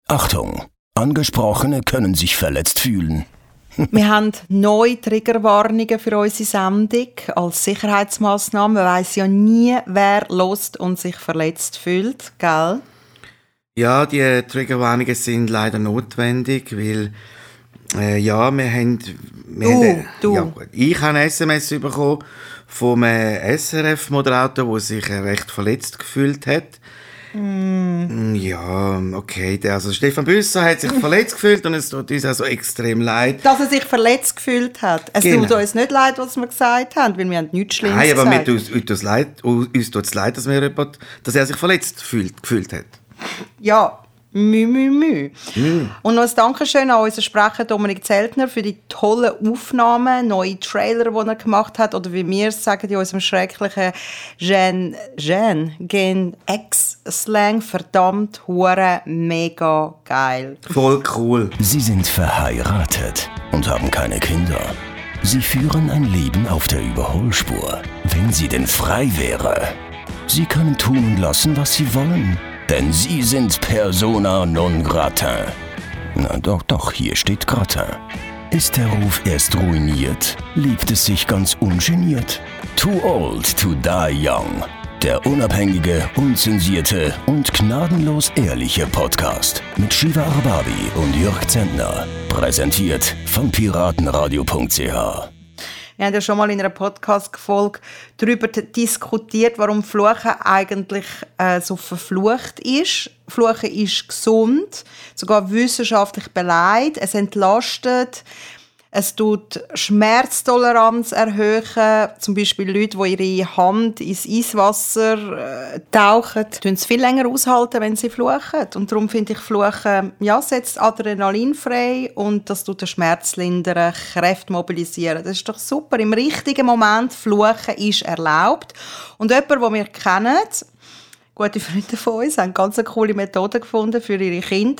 Achtung, Angesprochene können sich verletzt fühlen. Wir haben neue Triggerwarnungen für unsere Sendung als Sicherheitsmaßnahme. Man weiss ja nie, wer hört und sich verletzt fühlt, gell? Ja, die Triggerwarnungen sind leider notwendig, weil ich habe ein SMS bekommen vom SRF-Moderator, der sich recht verletzt gefühlt hat. Ja, okay. Also Stefan Büsser hat sich verletzt gefühlt und es tut uns also extrem leid. Dass er sich verletzt gefühlt hat. Es tut uns nicht leid, was wir gesagt haben, weil wir haben nichts Schlimmes gesagt. Nein, aber uns tut es leid, dass er sich verletzt gefühlt hat. Ja, Müh. Und noch ein Dankeschön an unseren Sprecher Dominik Zeltner für die tollen Aufnahmen, neue Trailer, die er gemacht hat, oder wie wir es sagen in unserem schrecklichen Gen X-Slang. Verdammt, hure, mega geil. Voll cool. Sie sind verheiratet und haben keine Kinder. Sie führen ein Leben auf der Überholspur. Wenn sie denn frei wäre. Sie können tun und lassen, was sie wollen. Denn sie sind persona non grata. Na doch, hier steht gratin. Ist der Ruf erst ruiniert, liebt es sich ganz ungeniert. Too old to die young. Der unabhängige, unzensierte und gnadenlos ehrliche Podcast mit Shiva Arbabi und Jörg Zentner. Präsentiert von piratenradio.ch. Wir haben ja schon mal in einer Podcast-Folge darüber diskutiert, warum Fluchen eigentlich so verflucht ist. Fluchen ist gesund, sogar wissenschaftlich beleidigt. Es entlastet, es tut Schmerztoleranz erhöhen. Zum Beispiel Leute, die ihre Hand ins Eiswasser tauchen, tun es viel länger aushalten, wenn sie fluchen. Und darum finde ich, Fluchen setzt Adrenalin frei und das tut den Schmerz lindern, Kräfte mobilisieren. Das ist doch super. Im richtigen Moment fluchen ist erlaubt. Und jemand, den wir kennen, gute Freunde von uns, haben ganz eine coole Methode gefunden für ihre Kinder.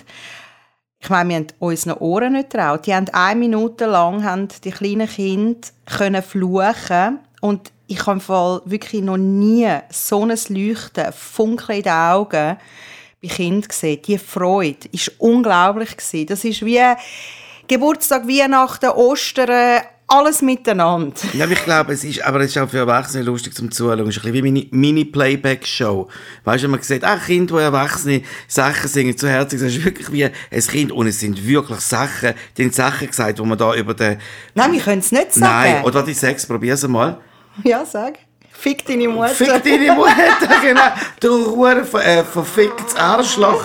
Ich meine, wir haben unseren Ohren nicht getraut. Die haben 1 Minute lang die kleinen Kinder fluchen und ich habe wirklich noch nie so ein Leuchten, Funkeln in den Augen bei Kindern gesehen. Die Freude war unglaublich. Das ist wie Geburtstag, Weihnachten, Ostern, alles miteinander. Ja, ich glaube, es ist auch für Erwachsene lustig zum Zuschauen. Es ist ein bisschen wie Mini-Playback-Show. Weißt du, wenn man sieht, Kinder, die Erwachsene Sachen singen, zu herzig, das ist wirklich wie ein Kind. Und es sind wirklich Sachen, die haben Sachen gesagt, die man da über den... Nein, wir können es nicht sagen. Nein, oder die Sex, probier's einmal. Ja, sag. Fick deine Mutter. Fick deine Mutter, genau. Du verficktes Arschloch.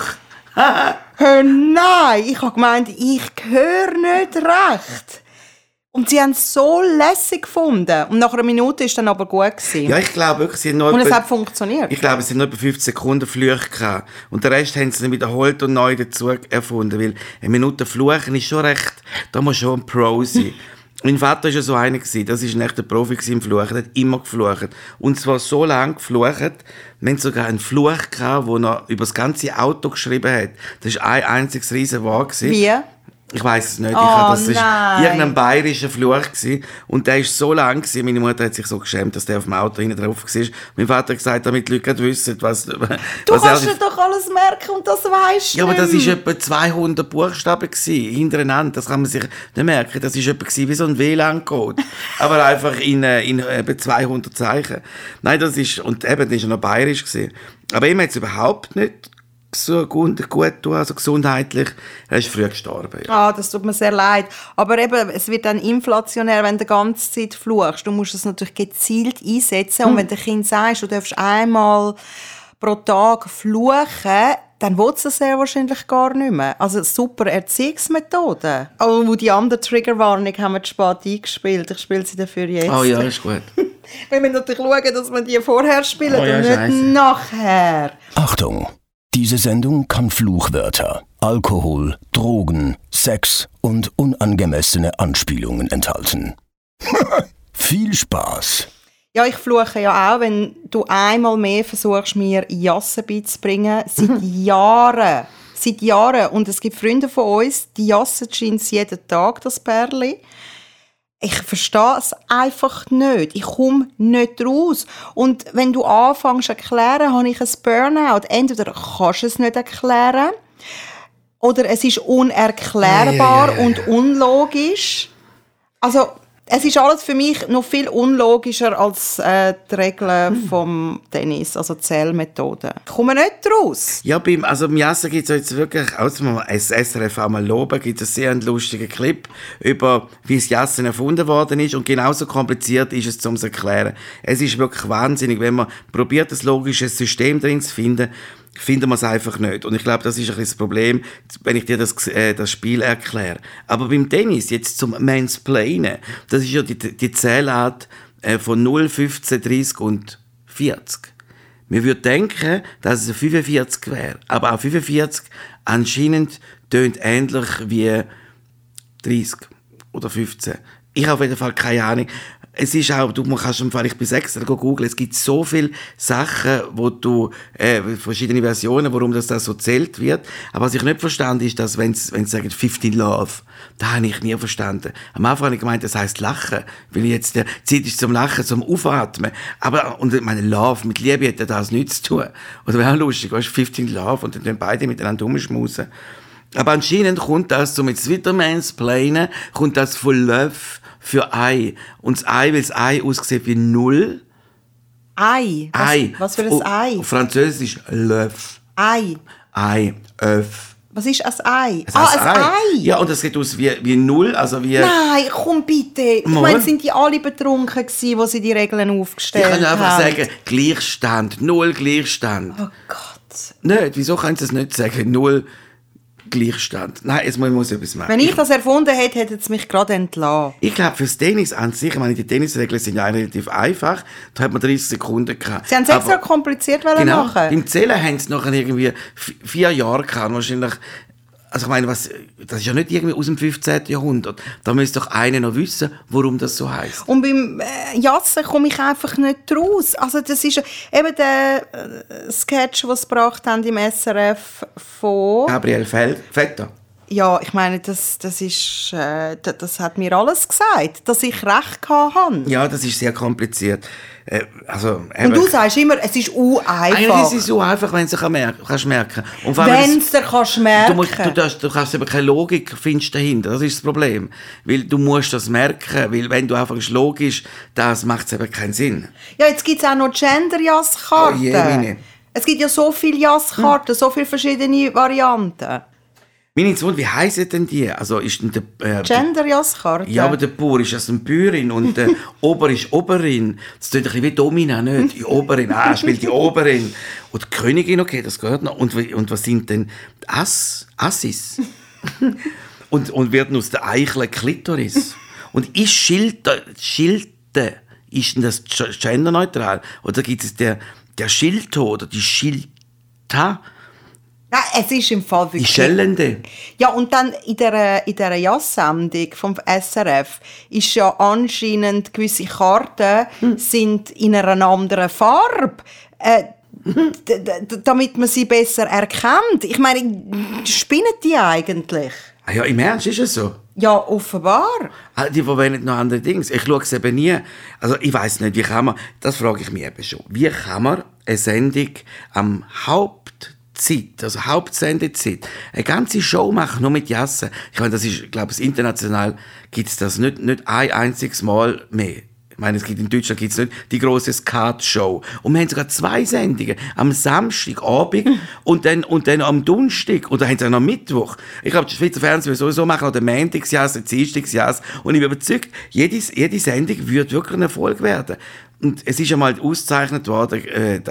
Nein, ich habe gemeint, ich höre nicht recht. Und sie haben es so lässig gefunden. Und nach einer Minute war es dann aber gut gewesen. Ja, ich glaube wirklich, sie haben und es hat funktioniert. Ich glaube, es sind nur etwa 15 Sekunden Flüche gehabt. Und den Rest haben sie dann wiederholt und neu dazu erfunden. Weil eine Minute Fluchen ist schon recht, da muss schon ein Pro sein. Mein Vater war ja so einer, das war ein echter Profi im Fluchen, er hat immer geflucht. Und zwar so lange geflucht, wir hatten sogar einen Fluch gehabt, den er über das ganze Auto geschrieben hat. Das war ein einziges Riesenwort. Wie? Ich weiss es nicht. Das war irgendein bayerischer Fluch gewesen. Und der war so lang gewesen. Meine Mutter hat sich so geschämt, dass der auf dem Auto hinten drauf war. Mein Vater hat gesagt, damit die Leute wissen, was du kannst dir doch alles merken und das weisst du. Ja, aber das war etwa 200 Buchstaben hintereinander. Das kann man sich nicht merken. Das war etwa wie so ein WLAN-Code. Aber einfach in etwa 200 Zeichen. Nein, das ist, und eben, das war noch bayerisch gewesen. Aber ihm hat es überhaupt nicht so gut tun, also gesundheitlich. Er ist früh gestorben. Ja. Das tut mir sehr leid. Aber eben, es wird dann inflationär, wenn du die ganze Zeit fluchst. Du musst es natürlich gezielt einsetzen. Und wenn der Kind sagt, du darfst einmal pro Tag fluchen, dann will es das sehr wahrscheinlich gar nicht mehr. Also super Erziehungsmethode. Oh, die andere Triggerwarnung haben wir zu spät eingespielt. Ich spiele sie dafür jetzt. Oh ja, ist gut. Wir müssen natürlich schauen, dass wir die vorher spielen und nicht Scheisse. nachher. Achtung! Diese Sendung kann Fluchwörter, Alkohol, Drogen, Sex und unangemessene Anspielungen enthalten. Viel Spaß! Ja, ich fluche ja auch, wenn du einmal mehr versuchst, mir Jassen beizubringen. Seit Jahren. Und es gibt Freunde von uns, die jassen Jeans jeden Tag, das Pärli. Ich verstehe es einfach nicht. Ich komme nicht raus. Und wenn du anfängst zu erklären, habe ich ein Burnout. Entweder kannst du es nicht erklären oder es ist unerklärbar und unlogisch. Also, es ist alles für mich noch viel unlogischer als die Regeln vom Tennis, also die Zählmethode. Ich komme nicht raus. Ja, beim Jassen gibt es jetzt wirklich, außer man das SRF einmal loben, gibt es einen sehr lustigen Clip über, wie das Jassen erfunden worden ist, und genauso kompliziert ist es, um es zu erklären. Es ist wirklich wahnsinnig, wenn man probiert, ein logisches System drin zu finden wir es einfach nicht. Und ich glaube, das ist ein bisschen das Problem, wenn ich dir das Spiel erkläre. Aber beim Tennis, jetzt zum Mansplainen, das ist ja die Zählart von 0, 15, 30 und 40. Man würde denken, dass es ein 45 wäre. Aber auch 45 anscheinend tönt ähnlich wie 30 oder 15. Ich habe auf jeden Fall keine Ahnung. Es ist auch, du kannst vielleicht bis extra googeln, es gibt so viele Sachen, wo du, verschiedene Versionen, warum das so zählt wird. Aber was ich nicht verstanden ist, dass, wenn sie sagen 15 Love, da habe ich nie verstanden. Am Anfang habe ich gemeint, das heisst Lachen, weil jetzt der Zeit ist zum Lachen, zum Aufatmen. Aber, und meine Love, mit Liebe hätte das nichts zu tun. Oder wäre auch lustig, weißt, 15 Love, und dann beide miteinander rumschmusen. Aber anscheinend kommt das, so mit Mansplainen, kommt das von Love für Ei. Und das Ei, weil das Ei aussieht wie 0. Ei? Was für ein Ei? Auf Französisch L'œuf. Ei. Ei, Öff. Was ist ein Ei? Ein Ei. Ja, und das sieht aus wie 0, also wie... Nein, komm bitte. Ich meine, sind die alle betrunken gewesen, wo sie die Regeln aufgestellt haben? Ich kann einfach sagen, Gleichstand, 0 Gleichstand. Oh Gott. Nicht, wieso können sie es nicht sagen, 0 Gleichstand? Nein, jetzt muss ich etwas machen. Wenn ich das erfunden hätte, hätte es mich gerade entlassen. Ich glaube, fürs Tennis an sich, ich meine, die Tennisregeln sind ja relativ einfach. Da hat man 30 Sekunden gehabt. Sie haben es extra kompliziert genau, machen. Beim Zählen haben sie nachher irgendwie 4 Jahre gehabt. Wahrscheinlich, also ich meine, das ist ja nicht irgendwie aus dem 15. Jahrhundert. Da müsste doch einer noch wissen, warum das so heisst. Und beim Jassen komme ich einfach nicht raus. Also das ist eben der Sketch, den sie gebracht haben im SRF von... Gabriel Vetter. Ja, ich meine, das hat mir alles gesagt, dass ich recht hatte. Ja, das ist sehr kompliziert. Und du sagst immer, es ist einfach. Eigentlich ist es so einfach, wenn du es kannst merken. Wenn du es kannst merken. Du kannst aber keine Logik finden dahinter. Das ist das Problem. Weil du musst das merken, weil wenn du einfach logisch, das macht es eben keinen Sinn. Ja, jetzt gibt es auch noch Gender-Jasskarten. Oh je, meine. Es gibt ja so viele Jasskarten, so viele verschiedene Varianten. Meine Zwund, wie heissen denn die? Also ist denn der Gender-Jasskarte? Ja, aber der Bauer ist eine Bäuerin und der Ober ist Oberin. Das klingt ein bisschen wie Domina, nicht? Die Oberin, spielt die Oberin. Und die Königin, okay, das gehört noch. Und was sind denn die Assis? und werden aus der Eichel Klitoris. Und ist Schilte, ist denn das genderneutral? Oder gibt es der Schilto oder die Schilta? Nein, es ist im Fall wirklich... Die Schellende. Ja, und dann in dieser Jass-Sendung vom SRF ist ja anscheinend gewisse Karten sind in einer anderen Farbe, damit man sie besser erkennt. Ich meine, spinnen die eigentlich? Ah ja, im Ernst, ist es so? Ja, offenbar. Die verwenden noch andere Dinge. Ich schaue es eben nie. Also ich weiss nicht, wie kann man... Das frage ich mich eben schon. Wie kann man eine Sendung am Hauptsendezeit, eine ganze Show machen, nur mit Jassen. Ich meine, das ist, glaube ich, international gibt es das nicht ein einziges Mal mehr. Ich meine, in Deutschland gibt es nicht die grosse Skat-Show. Und wir haben sogar 2 Sendungen. Am Samstagabend und dann am Donnerstag. Und dann haben sie auch noch am Mittwoch. Ich glaube, das Schweizer Fernsehen will sowieso machen, oder Montagsjass, Dienstagsjass. Und ich bin überzeugt, jede Sendung wird wirklich ein Erfolg werden. Und es ist einmal ausgezeichnet worden,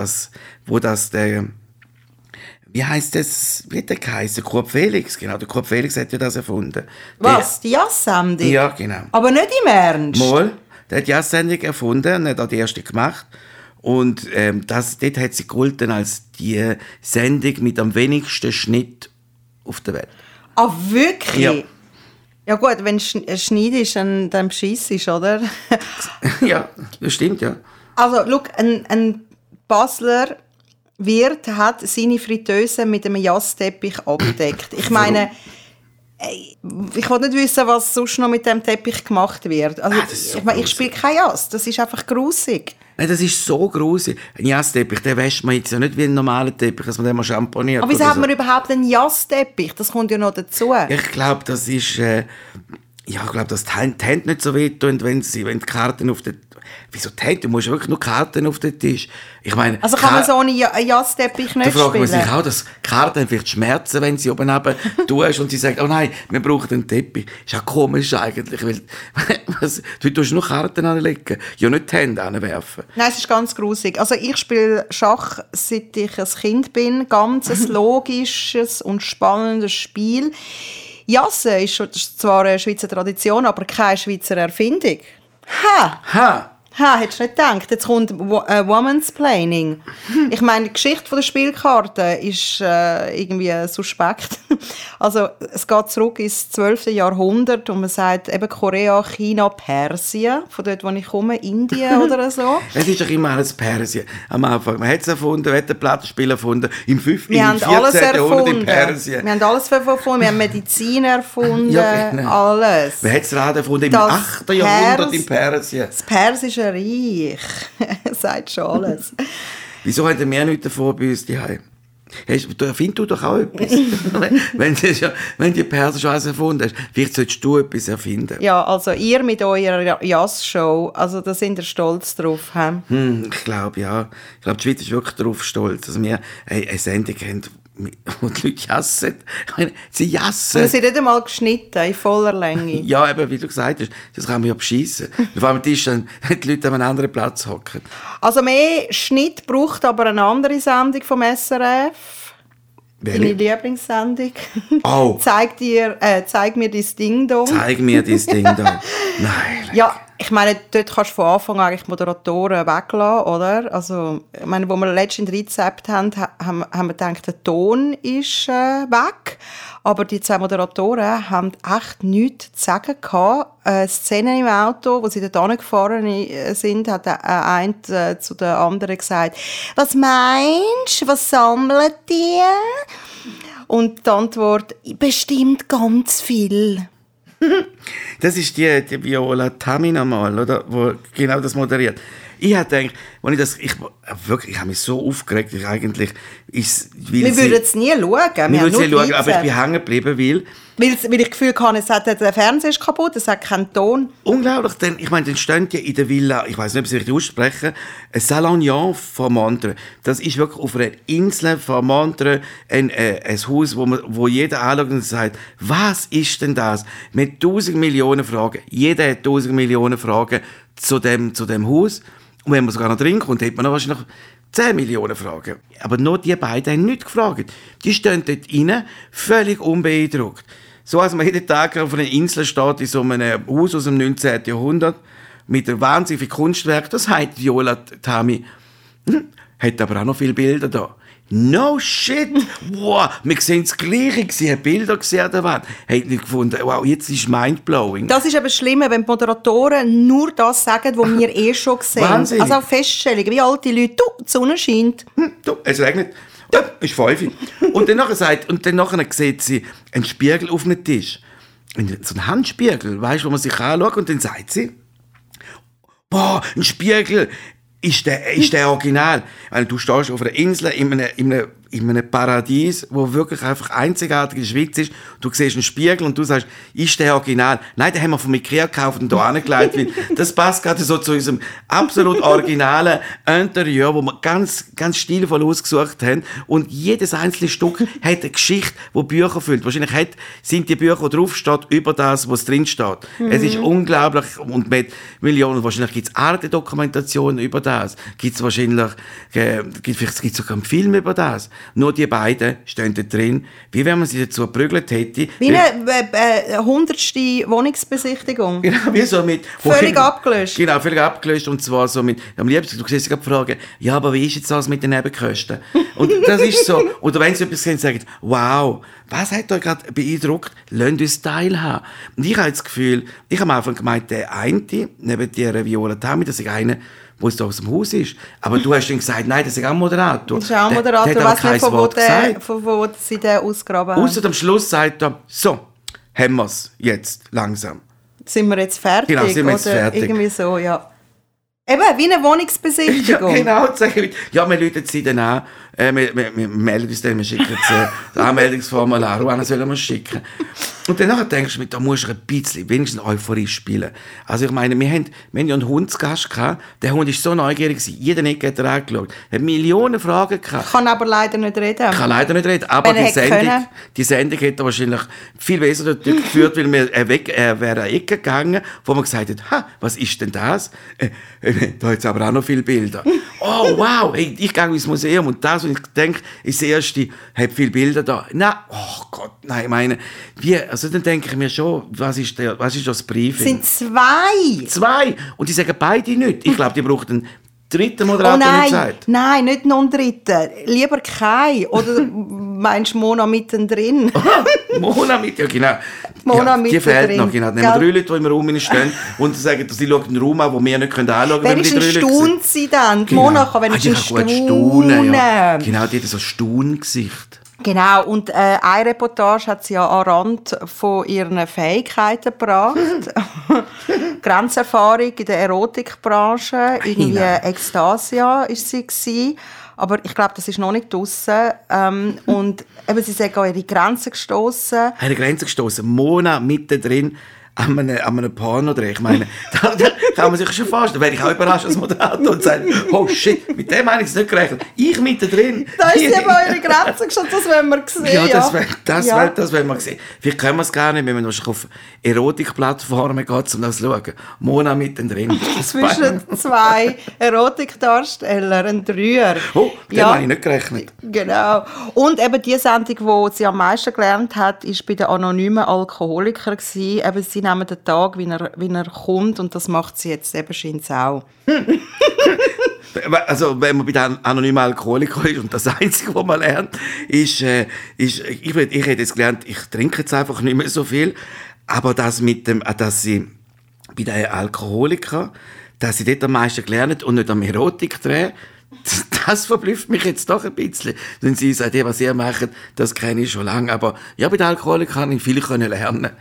wie heisst das? Wie hat der geheißen? Kurt Felix, genau. Der Kurt Felix hat ja das erfunden. Was? Die Jass-Sendung? Ja, genau. Aber nicht im Ernst? Mal. Der hat die Jass-Sendung erfunden und hat auch die erste gemacht. Und dort hat sie gegolten als die Sendung mit am wenigsten Schnitt auf der Welt. Ah, wirklich? Ja. Ja gut, wenn es Schneid ist, dann beschiss ist, oder? Ja, das stimmt, ja. Also, schau, ein Basler Wirt hat seine Fritteuse mit einem Jassteppich abgedeckt. Ich meine, Ich will nicht wissen, was sonst noch mit dem Teppich gemacht wird. Also, ich spiele kein Jass, das ist einfach grusig. Nein, das ist so grusig. Ein Jassteppich, den wäscht man jetzt ja nicht wie ein normaler Teppich, dass man den mal schamponiert. Aber wieso hat man überhaupt einen Jassteppich? Das kommt ja noch dazu. Ich glaube, das ist... ich glaube, dass die Hände nicht so wehtun, wenn die Karten auf den... Wieso die Hände? Du musst wirklich nur Karten auf den Tisch. Ich meine... Also kann man so einen Jassteppich nicht spielen? Da fragt man sich auch, dass Karten vielleicht schmerzen, wenn sie oben runter tust und sie sagen, oh nein, wir brauchen einen Teppich. Ist ja komisch eigentlich, weil du tust nur Karten anlegen, ja nicht die Hände anwerfen. Nein, es ist ganz grusig. Also ich spiele Schach, seit ich ein Kind bin. Ganz ein logisches und spannendes Spiel. Jassen ist zwar eine Schweizer Tradition, aber keine Schweizer Erfindung. Hättest du nicht gedacht. Jetzt kommt Woman's Planning. Ich meine, die Geschichte der Spielkarten ist irgendwie suspekt. Also, es geht zurück ins 12. Jahrhundert und man sagt eben Korea, China, Persien, von dort, wo ich komme, Indien oder so. Es ist doch immer alles Persien. Am Anfang. Man hat es erfunden, man hat ein Plattenspiel erfunden. Im 14. Jahrhundert in Persien. Wir haben alles erfunden. Wir haben Medizin erfunden. Ja, genau. Alles. Man hat das Rad erfunden im 8. Jahrhundert in Persien. Das Persische Reich. Sagt schon alles. Wieso haben wir nichts davon bei uns daheim? Findest du doch auch etwas? wenn die Perser schon alles erfunden hast, vielleicht solltest du etwas erfinden. Ja, also ihr mit eurer Jazz-Show, also da sind ihr stolz drauf. Ich glaube, ja. Ich glaube, die Schweiz ist wirklich darauf stolz, dass wir eine Sendung haben, wo die Leute jassen. Sie jassen. Sie sind nicht einmal geschnitten, in voller Länge. Ja, eben, wie du gesagt hast, das kann man ja beschissen. Auf einmal Tisch dann die Leute an einem anderen Platz hocken. Also mehr Schnitt braucht aber eine andere Sendung vom SRF. Deine Lieblingssendung. Oh. Zeig mir dein Ding-Dong. Zeig mir dein Ding-Dong. Nein. Ja, ich meine, dort kannst du von Anfang an eigentlich Moderatoren weglassen, oder? Also, ich meine, wo wir letztens Rezept haben wir gedacht, der Ton ist weg. Aber die 2 Moderatoren haben echt nichts zu sagen gehabt. Szenen im Auto, wo sie dort angefahren sind, hat der eine zu der anderen gesagt, was meinst du, was sammelt ihr? Und die Antwort, bestimmt ganz viel. Das ist die Viola Tamina mal, oder? Wo genau das moderiert. Ich habe gedacht, ich habe mich so aufgeregt, wir würden es nie schauen. Aber ich bin hängen geblieben, weil ich das Gefühl hatte, der Fernseher ist kaputt, es hat keinen Ton. Unglaublich, denn stehen ja in der Villa, ich weiss nicht, ob sie richtig aussprechen, ein Salognon von Montreux. Das ist wirklich auf einer Insel von Montreux ein Haus, wo jeder anschaut und sagt, was ist denn das? Mit 1000 Millionen Fragen. Jeder hat 1000 Millionen Fragen zu dem Haus. Und wenn man sogar noch drin kommt, hat man noch wahrscheinlich 10 Millionen Fragen. Aber nur die beiden haben nichts gefragt. Die stehen dort rein, völlig unbeeindruckt. So als man jeden Tag auf einer Insel steht, in so einem Haus aus dem 19. Jahrhundert, mit einem wahnsinnigen Kunstwerk, das heißt Viola Tami. Hat aber auch noch viele Bilder da. No shit! Wow, wir sehen das Gleiche. Sie haben Bilder gesehen an der Wand. Hat nicht gefunden, wow, jetzt ist mindblowing. Das ist aber schlimm, wenn die Moderatoren nur das sagen, was wir schon sehen. Wahnsinn. Also auch Feststellungen, wie alte Leute, die Sonne scheint. Es regnet. Ist 5. Und dann sieht sie einen Spiegel auf einem Tisch. So einen Handspiegel, weißt du, wo man sich anschaut. Und dann sagt sie, boah, ein Spiegel. Ist der Original? Weil du stehst auf einer Insel in einem Paradies, wo wirklich einfach einzigartig in der Schweiz ist. Du siehst einen Spiegel und du sagst, ist der Original? Nein, den haben wir von Ikea gekauft und hier angelegt, weil das passt gerade so zu unserem absolut originalen Interieur, wo wir ganz, ganz stilvoll ausgesucht haben. Und jedes einzelne Stück hat eine Geschichte, die Bücher füllt. Wahrscheinlich sind die Bücher, wo drauf steht, über das, was drin steht. Es ist unglaublich und mit Millionen. Wahrscheinlich gibt es Arte-Dokumentationen über das. Gibt es wahrscheinlich, gibt sogar einen Film über das. Nur die beiden stehen da drin, wie wenn man sie dazu geprügelt hätte. Wie eine 100. Wohnungsbesichtigung. Genau, wie so mit... Völlig abgelöscht. Genau, völlig abgelöscht. Und zwar so mit... Am liebsten, du siehst sie gerade fragen, ja, aber wie ist jetzt das mit den Nebenkosten? Und das ist so. Oder wenn sie etwas sehen, sagen, wow, was hat euch gerade beeindruckt? Lasst uns teilhaben. Und ich habe das Gefühl, ich habe am Anfang gemeint, der eine, neben der Viola Tami, das ist einer, wo es da aus dem Haus ist. Aber du hast dann gesagt, nein, das ist auch ein Moderator. Das ist auch ein Moderator, ich weiss nicht, von wo sie den ausgraben haben. Ausser am Schluss sagt er, so, haben wir es jetzt langsam. Sind wir jetzt fertig? Genau, sind wir jetzt oder fertig. Irgendwie so, ja. Eben, wie eine Wohnungsbesichtigung. Ja, genau. Ja, wir rufen sie dann an. Wir melden uns dann, wir schicken das Anmeldungsformular, wohin sollen wir es schicken. Und dann denkst du, da musst du ein bisschen, wenigstens Euphorie spielen. Also ich meine, wir haben ja einen Hund zu Gast gehabt. Der Hund war so neugierig gewesen. Jeder Ecke hat er angeschaut. Er hat Millionen Fragen gehabt. Kann aber leider nicht reden. Kann leider nicht reden, aber die Sendung hätte er wahrscheinlich viel besser dort geführt, weil er wäre an die Ecke gegangen, wo man gesagt hat, ha, was ist denn das? Da hat es aber auch noch viele Bilder. Oh, wow, hey, ich gehe ins Museum und das, und ich denke, ist das Erste, hat viele Bilder da. Nein, oh Gott, nein, ich meine, also dann denke ich mir schon, was ist das Briefing? Es sind 2. 2! Und die sagen beide nicht. Ich glaube, die brauchen einen dritten Moderator nicht Zeit. Nein, nicht noch einen dritten. Lieber kein. Oder meinst du Mona mittendrin? Mona mit, ja genau. Mona die fehlt mittendrin. noch, genau. Dann haben wir 3 Leute, die im Raum stehen und sagen, dass sie schauen den Raum an, den wir nicht anschauen können, wenn wir die 3 Leute staunt sie dann. Genau. Mona kann wenigstens staunen. Ja. Genau, die hat so ein Staungesicht. Genau, und eine Reportage hat sie ja an Rand von ihren Fähigkeiten gebracht. Grenzerfahrung in der Erotikbranche, irgendwie Ekstasia war sie gewesen. Aber ich glaube, das ist noch nicht draussen. Und eben, sie sind an ihre Grenzen gestossen. Eine Grenze gestossen. Mona mittendrin an einem Pornodreh. Ich meine, da kann man sich schon vorstellen. Da wäre ich auch überrascht als Moderator und sagen, oh shit, mit dem habe ich es nicht gerechnet. Ich mittendrin. Da ist sie eben an ihre Grenzen geschossen, das wollen wir sehen. Ja, das wollen wir sehen. Vielleicht können wir es gar nicht, wenn man auf Erotikplattformen geht, um das zu schauen. Mona mittendrin. Zwischen 2 Erotikdarstellern, ein Dreier. Oh, dem habe ich nicht gerechnet. Genau. Und eben die Sendung, die sie am meisten gelernt hat, war bei den anonymen Alkoholikern. Eben, sie nehmen den Tag, wie er kommt, und das macht sie jetzt eben scheint's auch. Also, wenn man bei den anonymen Alkoholikern ist und das Einzige, was man lernt, ist ich hätte jetzt gelernt, ich trinke jetzt einfach nicht mehr so viel, aber das mit dem, dass sie bei den Alkoholikern, dass sie dort am meisten gelernt und nicht am Erotikdreh, das verblüfft mich jetzt doch ein bisschen. Wenn sie sagen, was ihr macht, das kenne ich schon lange, aber ja, bei den Alkoholikern kann ich viel lernen.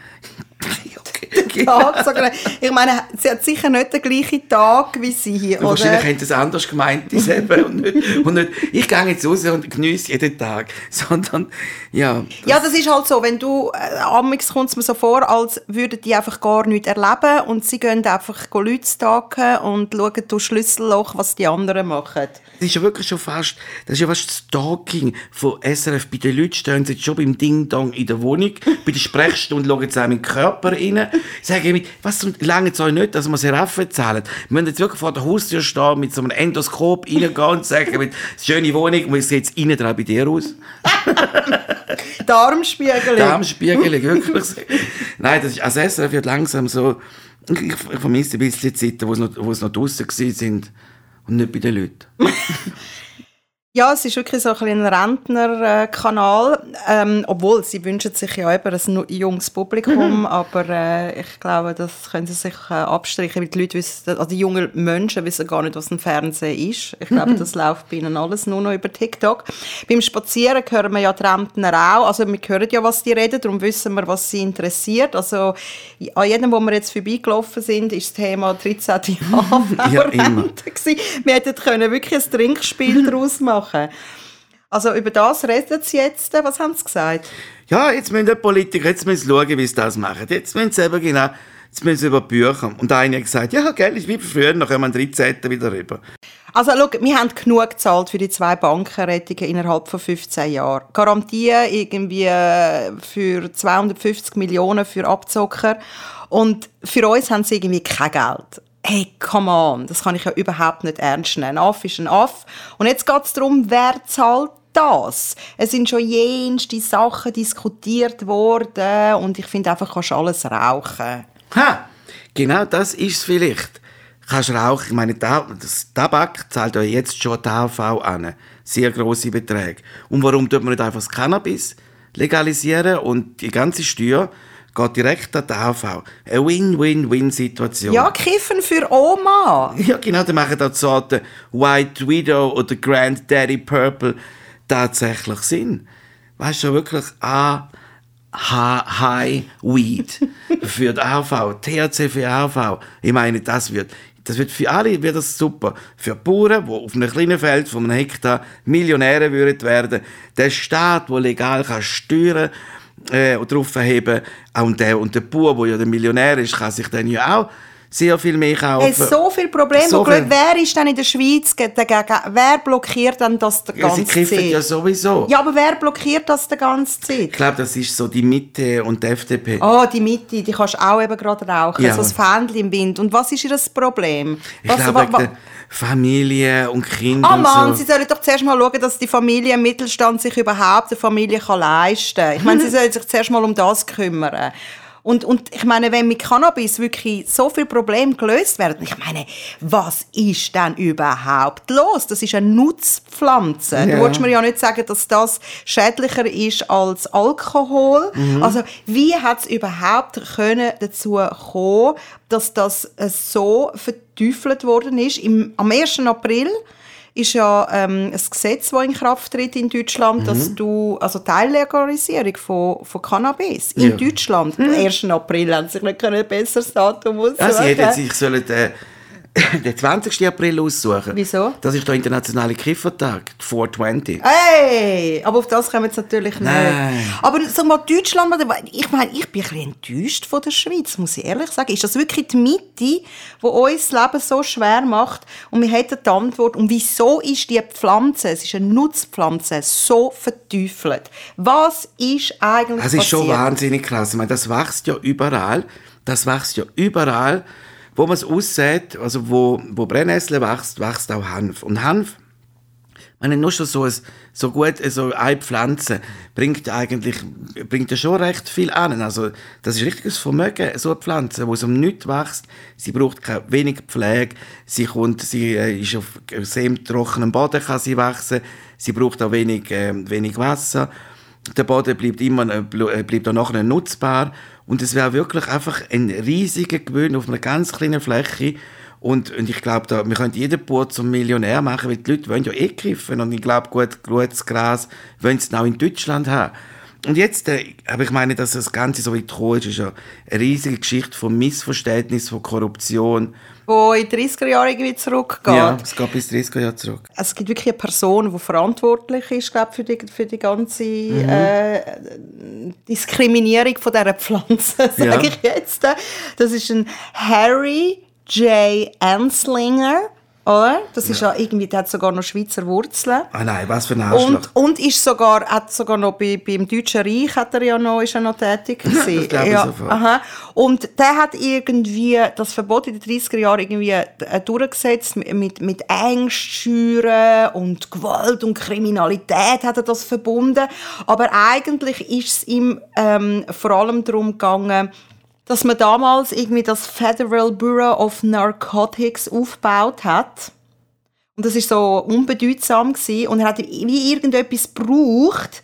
Tag, sogar. Ich meine, sie hat sicher nicht den gleichen Tag wie sie hier, oder? Wahrscheinlich haben sie es anders gemeint, die selber. und nicht, ich gehe jetzt raus und genieße jeden Tag. Sondern, ja. Das ist halt so, wenn du, amigs kommt es mir so vor, als würden die einfach gar nichts erleben und sie gehen einfach Leute stalken und schauen durch Schlüsselloch, was die anderen machen. Das ist ja wirklich schon fast Stalking von SRF. Bei den Leuten stehen sie jetzt schon beim Ding-Dong in der Wohnung. Bei der Sprechstunde schauen sie auch in den Körper rein. Sagen mir, was lange es euch nicht, dass wir Seraffen zahlen? Wir müssen jetzt wirklich vor der Haustür stehen, mit so einem Endoskop reingehen und sagen, schöne Wohnung, wie sieht es innen dran bei dir aus? Darmspiegelung. Darmspiegelung, wirklich. Nein, das ist, also SRF wird langsam so, ich vermisse ein bisschen die Zeiten, wo es noch draussen waren und nicht bei den Leuten. Ja, es ist wirklich so ein Rentnerkanal, obwohl sie wünschen sich ja eben ein junges Publikum, aber ich glaube, das können sie sich abstreichen, weil die Leute wissen, also die jungen Menschen wissen gar nicht, was ein Fernsehen ist. Ich glaube, das läuft bei ihnen alles nur noch über TikTok. Beim Spazieren hören wir ja die Rentner auch, also wir hören ja, was die reden, darum wissen wir, was sie interessiert. Also an jedem, wo wir jetzt vorbeigelaufen sind, ist das Thema 13. AHV-Rente gewesen. Wir hätten wirklich ein Trinkspiel daraus machen. Also über das reden sie jetzt. Was haben sie gesagt? Ja, jetzt müssen die Politiker jetzt müssen schauen, wie sie das machen. Jetzt müssen sie eben genau, jetzt müssen sie über Bücher. Und einer hat gesagt, ja, gell, ist wie früher, dann kommen wir 13. wieder rüber. Also schau, wir haben genug gezahlt für die 2 Bankenrettungen innerhalb von 15 Jahren. Garantien irgendwie für 250 Millionen für Abzocker. Und für uns haben sie irgendwie kein Geld. Hey, come on, das kann ich ja überhaupt nicht ernst nehmen. Ein Aff ist ein Aff. Und jetzt geht es darum, wer zahlt das? Es sind schon jenste Sachen diskutiert worden und ich finde einfach, kannst du alles rauchen. Ha, genau das ist es vielleicht. Kannst rauchen, ich meine, das Tabak zahlt ja jetzt schon die AHV an. Sehr grosse Beträge. Und warum tut man nicht einfach das Cannabis legalisieren und die ganze Steuer geht direkt an die AHV. Eine Win-Win-Win-Situation. Ja, Kiffen für Oma. Ja, genau, dann machen die Sorten White Widow oder Granddaddy Purple tatsächlich Sinn. Weißt du, wirklich High Weed für die AV, THC für AV. Ich meine, das wird für alle wird das super. Für Bauern, die auf einem kleinen Feld von einem Hektar Millionäre würden werden, der Staat, der legal kann steuern und darauf erheben, und der Bauer, der ja der Millionär ist, kann sich dann ja auch sehr viel mehr kaufen. So viele Probleme. So viel. Wer ist denn in der Schweiz dagegen? Wer blockiert dann das die ganze Zeit? Sie kiffen ja sowieso. Ja, aber wer blockiert das die ganze Zeit? Ich glaube, das ist so die Mitte und die FDP. Oh, die Mitte, die kannst du auch eben gerade rauchen. Ja. So ein Fähnchen im Wind. Und was ist ihr das Problem? Ich glaube, wegen der Familie und Kinder Ah und Mann, so. Sie sollen doch zuerst mal schauen, dass die Familie im Mittelstand sich überhaupt eine Familie leisten kann. Ich meine, sie sollen sich zuerst mal um das kümmern. Und ich meine, wenn mit Cannabis wirklich so viele Probleme gelöst werden, ich meine, was ist denn überhaupt los? Das ist eine Nutzpflanze. Ja. Du willst mir ja nicht sagen, dass das schädlicher ist als Alkohol. Also, wie hat es überhaupt dazu kommen, dass das so verteufelt worden ist? Am 1. April ist ja ein Gesetz, das in Kraft tritt in Deutschland, dass du, also Teillegalisierung von Cannabis in Deutschland, am 1. April, haben sie nicht ein besseres Datum aussuchen. Ja, sie hätten sich den 20. April aussuchen. Wieso? Das ist der internationale Kiffertag, 420. Hey, aber auf das kommen wir jetzt natürlich nicht. Nein. Aber sag mal, Deutschland, ich meine, ich bin ein bisschen enttäuscht von der Schweiz, muss ich ehrlich sagen. Ist das wirklich die Mitte, die uns das Leben so schwer macht? Und wir hätten die Antwort, und wieso ist die Pflanze, es ist eine Nutzpflanze, so verteufelt? Was ist eigentlich Das ist schon passiert? wahnsinnig krass. Ich meine, das wächst ja überall. Wo man es aussät, also wo Brennnessel wächst auch Hanf. Und Hanf, ich meine, nur schon so eine Pflanze bringt ja schon recht viel an. Also, das ist richtiges Vermögen, so eine Pflanze, wo es um nichts wächst. Sie braucht wenig Pflege. Sie ist auf sehr trockenem Boden, kann sie wachsen. Sie braucht auch wenig Wasser. Der Boden bleibt auch nachher nutzbar. Und es wäre wirklich einfach ein riesiger Gewinn auf einer ganz kleinen Fläche. Und ich glaube, wir können jeden Bauer zum Millionär machen, weil die Leute wollen ja kiffen. Und ich glaube, gutes Gras wollen sie auch in Deutschland haben. Und jetzt, aber ich meine, dass das Ganze so weit gekommen ist ja eine riesige Geschichte von Missverständnis, von Korruption. Wo in die 30er Jahre irgendwie zurückgeht. Ja, es geht bis 30er Jahre zurück. Es gibt wirklich eine Person, die verantwortlich ist, glaube für die ganze Diskriminierung von dieser Pflanze, sage ich jetzt. Das ist ein Harry J. Anslinger. Oder? Das ist ja irgendwie, der hat sogar noch Schweizer Wurzeln. Ah nein, was für ein Arschloch. Und hat sogar noch beim Deutschen Reich ist er noch tätig gewesen. Das glaube ich sofort. Aha. Und der hat irgendwie das Verbot in den 30er Jahren irgendwie durchgesetzt mit Ängsten schüren und Gewalt und Kriminalität hat er das verbunden. Aber eigentlich ist es ihm vor allem darum gegangen, dass man damals irgendwie das Federal Bureau of Narcotics aufgebaut hat. Und das war so unbedeutsam gewesen. Und er hat wie irgendetwas gebraucht,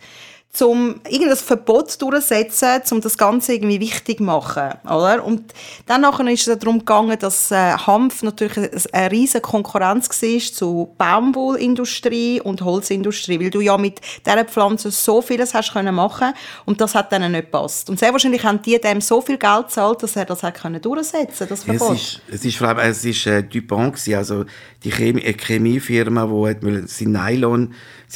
um irgendein Verbot durchzusetzen, um das Ganze irgendwie wichtig zu machen. Oder? Und dann ist es darum gegangen, dass Hanf natürlich eine riesige Konkurrenz war zu Baumwollindustrie und Holzindustrie, weil du ja mit dieser Pflanze so vieles hast machen, und das hat denen nicht gepasst. Und sehr wahrscheinlich haben die dem so viel Geld gezahlt, dass er das durchsetzen konnte, das Verbot. Es ist vor allem DuPont gewesen, also die Chemiefirma, die sein Nylon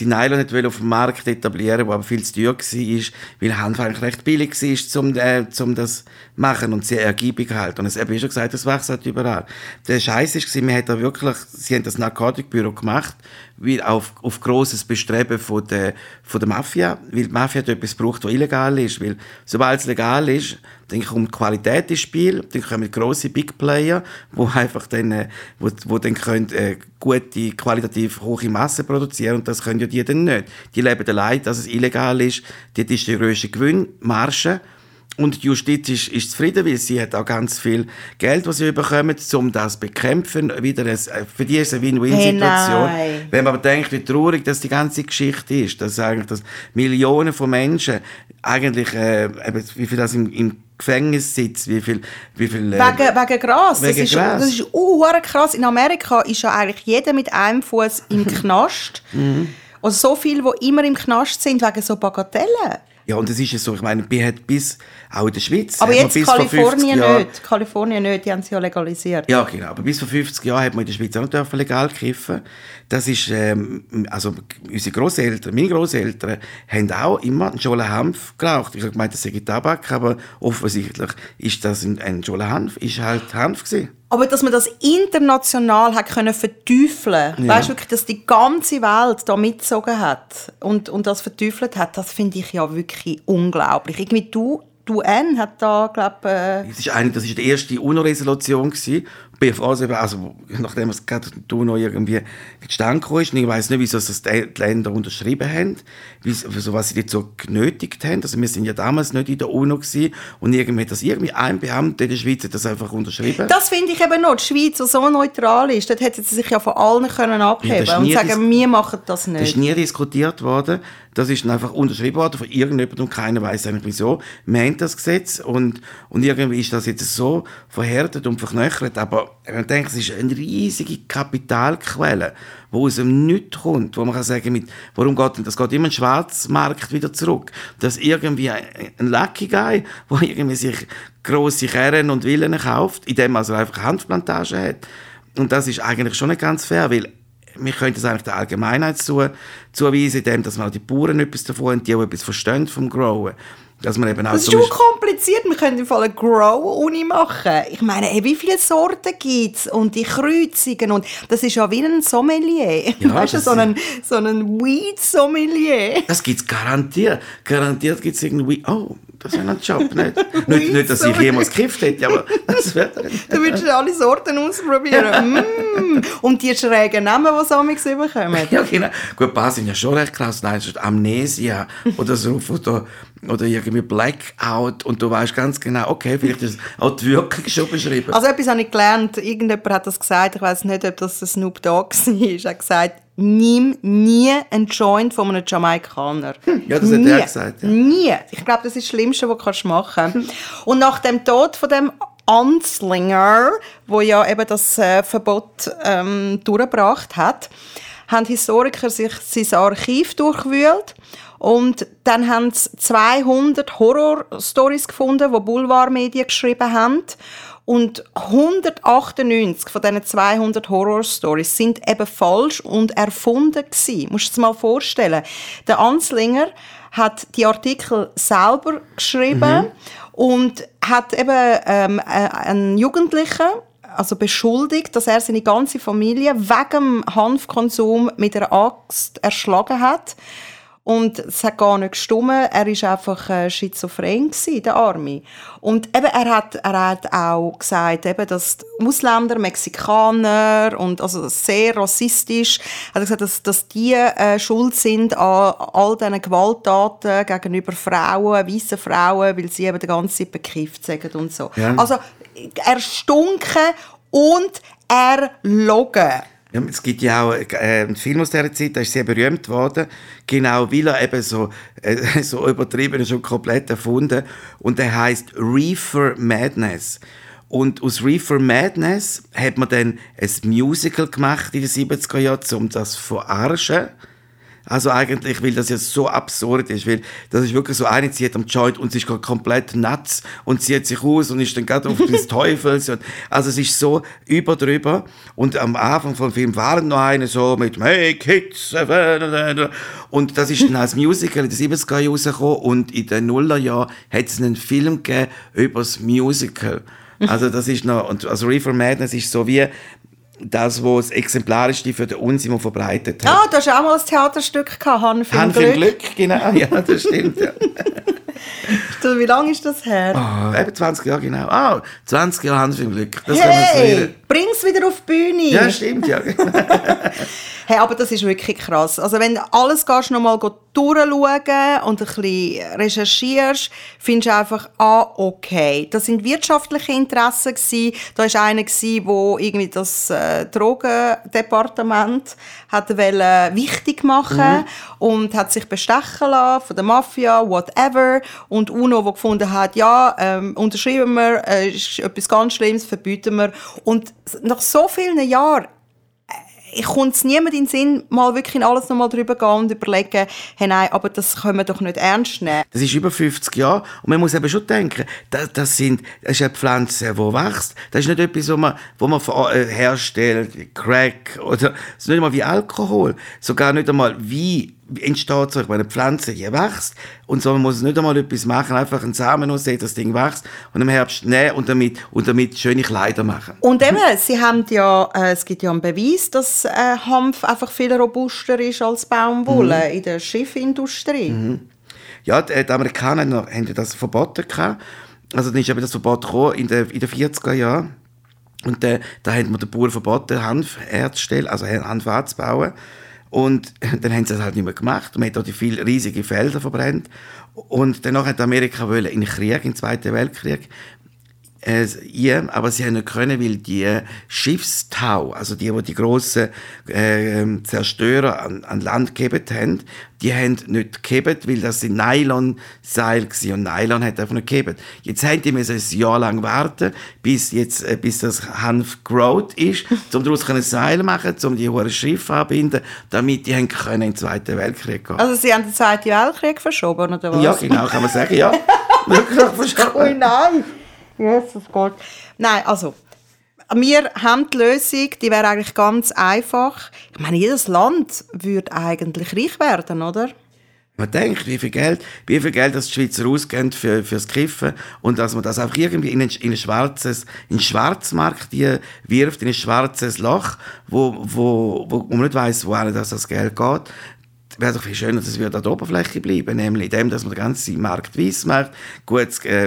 auf dem Markt etablieren, wo aber viel zu teuer war, weil Hanf eigentlich recht billig war, um das zu machen und sehr ergiebig halt. Und es habe ich schon gesagt, das wächst halt überall. Der Scheiß war, sie haben das Narkotikbüro gemacht, weil auf grosses Bestreben von der Mafia, weil die Mafia etwas braucht, was illegal ist, weil sobald es legal ist, dann kommt Qualität ins Spiel, dann kommen grosse Big Player, wo einfach dann, wo dann können, gute, qualitativ hohe Masse produzieren, und das können ja die dann nicht. Die leben allein, dass es illegal ist, die ist die grösste Gewinnmarge. Und die Justiz ist zufrieden, weil sie hat auch ganz viel Geld, das sie bekommen, um das zu bekämpfen. Für die ist es eine Win-Win-Situation. Hey, wenn man aber denkt, wie traurig das die ganze Geschichte ist, dass Millionen von Menschen eigentlich, wie viel das im Gefängnis sitzt, wie viel wegen Gras. Wegen Gras. Das ist krass. In Amerika ist ja eigentlich jeder mit einem Fuß im Knast. Also so viele, die immer im Knast sind, wegen so Bagatellen. Ja, und das ist ja so, ich meine, bis auch in der Schweiz. Aber jetzt bis Kalifornien nicht. Kalifornien nicht, die haben sie ja legalisiert. Ja, genau. Aber bis vor 50 Jahren hat man in der Schweiz auch noch legal kiffen. Das ist, also unsere Grosseltern, meine Grosseltern, haben auch immer einen Jola Hanf geraucht. Ich habe gemeint, das sei Tabak, aber offensichtlich ist das ein Jola Hanf, ist halt Hanf gewesen. Aber dass man das international hat können verteufeln, weißt du wirklich, dass die ganze Welt da mitgezogen hat und das verteufelt hat, das finde ich ja wirklich unglaublich. Irgendwie die UN hat da, glaube das ist die erste UNO-Resolution gewesen. Also nachdem es gerade die UNO irgendwie zustande gekommen ist, und ich weiss nicht, wieso das die Länder unterschrieben haben, was sie dort so genötigt haben. Also wir sind ja damals nicht in der UNO gewesen, und irgendwie hat das ein Beamter in der Schweiz das einfach unterschrieben. Das finde ich eben noch. Die Schweiz, die so neutral ist, dort hätten sie sich ja von allen können abheben und sagen, wir machen das nicht. Das ist nie diskutiert worden. Das ist dann einfach unterschrieben worden von irgendjemandem, und keiner weiss eigentlich wieso. Wir haben das Gesetz, und irgendwie ist das jetzt so verhärtet und verknöchert, aber ich denke, es ist eine riesige Kapitalquelle, die aus dem Nichts kommt, wo man kann sagen, warum geht das geht immer in den Schwarzmarkt wieder zurück. Dass irgendwie ein Lucky Guy, der irgendwie sich grosse Kerne und Villen kauft, indem er also einfach Hanfplantagen hat. Und das ist eigentlich schon nicht ganz fair, weil wir können das eigentlich der Allgemeinheit zuweisen, indem dass man auch die Bauern etwas davon haben, die auch etwas verstehen vom Growen. Dass man eben auch das ist schon kompliziert. Wir können im Fall eine Grow-Uni machen. Ich meine, wie viele Sorten gibt es und die Kreuzungen. Und das ist ja wie ein Sommelier. Ja, weißt du, so ein Weed-Sommelier. Das gibt es garantiert. Garantiert gibt es irgendwie... Oh, das wäre ein Job, nicht, dass ich jemals gekifft hätte, aber das wäre... Du würdest alle Sorten ausprobieren. Und die schrägen Namen, die sie amigs bekommen. Ja, genau. Gut, ein paar sind ja schon recht krass. Nein, Amnesia oder so, oder irgendwie Blackout, und du weißt ganz genau, okay, vielleicht ist auch die Wirkung schon beschrieben. Also etwas habe ich gelernt, irgendjemand hat das gesagt, ich weiss nicht, ob das der Snoop Dogg war, er hat gesagt, nimm nie einen Joint von einem Jamaikaner. Ja, das hat er gesagt. Ja. Nie. Ich glaube, das ist das Schlimmste, was du machen kannst. Und nach dem Tod von dem Anslinger, wo ja eben das Verbot durchgebracht hat, haben Historiker sich sein Archiv durchwühlt. Und dann haben sie 200 Horror-Stories gefunden, die Boulevardmedien geschrieben haben. Und 198 von diesen 200 Horror-Stories sind eben falsch und erfunden gewesen. Musst du dir das mal vorstellen. Der Anslinger hat die Artikel selber geschrieben und hat eben einen Jugendlichen beschuldigt, dass er seine ganze Familie wegen dem Hanfkonsum mit einer Axt erschlagen hat. Und es hat gar nicht gestimmt. Er war einfach schizophren gewesen, der Arme. Und eben, er hat auch gesagt, eben, dass die Ausländer, Mexikaner und also sehr rassistisch, hat er gesagt, dass die schuld sind an all diesen Gewalttaten gegenüber Frauen, weißen Frauen, weil sie eben die ganze Zeit bekifft sind und so. Ja. Also erstunken und erlogen. Ja, es gibt ja auch einen Film aus dieser Zeit, der ist sehr berühmt worden, genau weil er eben so übertrieben ist und komplett erfunden. Und der heisst Reefer Madness. Und aus Reefer Madness hat man dann ein Musical gemacht in den 70er Jahren, um das zu verarschen. Also eigentlich, weil das ja so absurd ist, weil das ist wirklich so, eine zieht am Joint und sie ist komplett nuts und zieht sich aus und ist dann gerade auf des Teufels. Und, also es ist so drüber. Und am Anfang vom Film waren noch eine so mit «Hey Kids!» und das ist dann als Musical in den 70er Jahren rausgekommen, und in den Nullerjahren hat es einen Film gegeben über das Musical. Also das ist noch, und also Reefer Madness ist so wie das, was das Exemplarischste für den Unsinn verbreitet hat. Ah, du hast auch mal ein Theaterstück gehabt, Hanf im Glück, genau, ja, das stimmt. Ja. Wie lange ist das her? Eben 20 Jahre, genau. 20 Jahre Hanf im Glück. Das hey, bring's wieder auf die Bühne. Ja, stimmt, ja. Hey, aber das ist wirklich krass. Also wenn du alles noch mal durchschauen und ein bisschen recherchierst, findest du einfach, okay. Das sind wirtschaftliche Interessen gewesen. Da war einer, der irgendwie das Drogendepartement wichtig machen und hat sich bestechen lassen von der Mafia, whatever. Und UNO, der gefunden hat, unterschreiben wir, ist etwas ganz Schlimmes, verbieten wir. Und nach so vielen Jahren kommt es niemand in den Sinn, mal wirklich in alles nochmal drüber gehen und überlegen, hey, nein, aber das können wir doch nicht ernst nehmen. Das ist über 50 Jahre und man muss eben schon denken, das ist eine Pflanze, die wächst. Das ist nicht etwas, wo man herstellt, Crack oder das ist nicht einmal wie Alkohol. Sogar nicht einmal wie entsteht so eine Pflanze, die wächst und so, man muss nicht einmal etwas machen, einfach einen Samen aussehen, das Ding wächst und im Herbst nehmen und damit schöne Kleider machen. Und eben, sie haben ja, es gibt ja einen Beweis, dass Hanf einfach viel robuster ist als Baumwolle in der Schiffindustrie. Ja, die Amerikaner haben das verboten gehabt. Also dann ist eben das Verbot gekommen in den 40er Jahren. Und da haben wir den Bauern verboten, Hanf herzustellen, also Hanf anzubauen. Und dann haben sie das halt nicht mehr gemacht. Man hat auch die viele riesige Felder verbrannt. Und danach hat Amerika in den Krieg, in den Zweiten Weltkrieg, aber sie haben nicht können, weil die Schiffstau, also die grossen Zerstörer an Land gegeben haben, die haben nicht gegeben, weil das sind Nylon-Seile waren und Nylon hat einfach nicht gegeben. Jetzt haben die müssen ein Jahr lang warten, bis das Hanf growt ist, um daraus ein Seil machen, um die hohen Schiffe anbinden, damit die können in den Zweiten Weltkrieg gehen. Also sie haben den Zweiten Weltkrieg verschoben, oder was? Ja, genau, kann man sagen, ja. Wirklich verschoben. Oh nein! Jesus Gott. Nein, also, wir haben die Lösung, die wäre eigentlich ganz einfach. Ich meine, jedes Land würde eigentlich reich werden, oder? Man denkt, wie viel Geld das die Schweizer ausgeben fürs Kiffen und dass man das einfach irgendwie in einen Schwarzmarkt wirft, in ein schwarzes Loch, wo man nicht weiss, wohin das Geld geht. Wäre doch viel schöner, dass es an der Oberfläche bleiben, nämlich in dem, dass man den ganzen Markt weiss macht, gut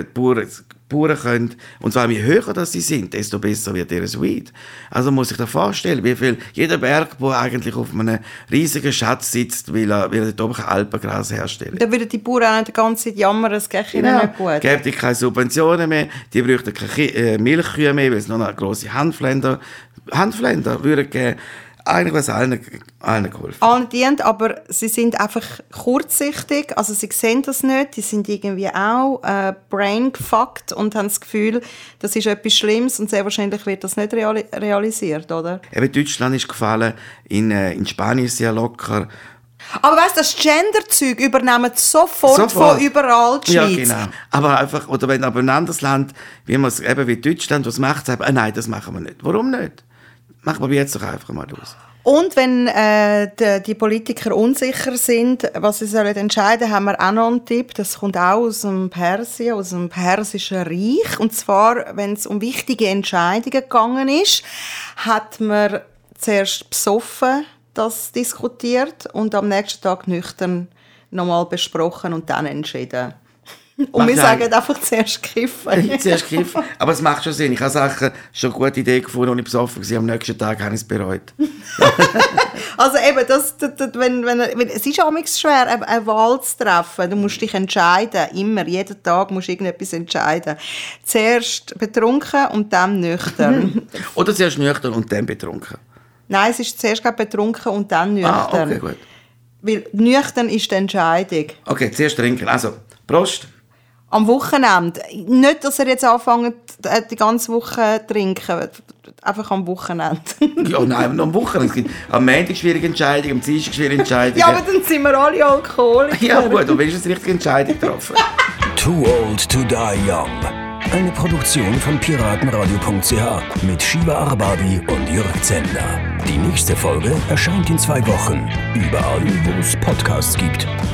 Bauern können, und zwar je höher das sie sind, desto besser wird ihr Weed. Also man muss sich da vorstellen, wie viel jeder Bergbauer eigentlich auf einem riesigen Schatz sitzt, weil er dort oben Alpengras herstellt. Dann würden die Bauern auch nicht die ganze Zeit jammern, es geht ihnen nicht gut. Gäbe es keine Subventionen mehr, die bräuchten keine Milchkühe mehr, weil es nur noch grosse Hanfländer würden geben. Eigentlich was allen geholfen. Allen dient, aber sie sind einfach kurzsichtig, also sie sehen das nicht, die sind irgendwie auch brain gefuckt und haben das Gefühl, das ist etwas Schlimmes und sehr wahrscheinlich wird das nicht realisiert, oder? Eben Deutschland ist gefallen, in Spanien ist sehr locker. Aber weißt du, das Gender-Zeug übernehmen sofort von überall die Schweiz. Ja, genau. Aber einfach, oder wenn aber ein anderes Land, wie Deutschland, was macht, sagt, nein, das machen wir nicht. Warum nicht? Machen wir jetzt doch einfach mal aus. Und wenn die Politiker unsicher sind, was sie sollen entscheiden, haben wir auch noch einen Tipp. Das kommt auch aus dem Persien, aus dem Persischen Reich. Und zwar, wenn es um wichtige Entscheidungen gegangen ist, hat man zuerst besoffen das diskutiert und am nächsten Tag nüchtern nochmal besprochen und dann entschieden. Und wir sagen einfach zuerst kiffen. Zuerst kiffen. Aber es macht schon Sinn. Ich habe Sachen schon eine gute Idee gefunden, und ich besoffen war. Am nächsten Tag habe ich es bereut. Also eben, es ist auch schwer, eine Wahl zu treffen. Du musst dich entscheiden. Immer, jeden Tag musst du irgendetwas entscheiden. Zuerst betrunken und dann nüchtern. Oder zuerst nüchtern und dann betrunken. Nein, es ist zuerst betrunken und dann nüchtern. Okay, gut. Weil nüchtern ist die Entscheidung. Okay, zuerst trinken. Also, Prost. Am Wochenende. Nicht, dass er jetzt anfängt, die ganze Woche zu trinken. Einfach am Wochenende. Ja, nein, am Wochenende. Am Montag schwierige Entscheidung, am Dienstag schwierige Entscheidung. Ja, aber dann sind wir alle Alkoholiker. Ja gut, und wenigstens die richtige Entscheidung getroffen. Too Old to Die Young. Eine Produktion von piratenradio.ch mit Shiva Arbabi und Jörg Zender. Die nächste Folge erscheint in 2 Wochen. Überall, wo es Podcasts gibt.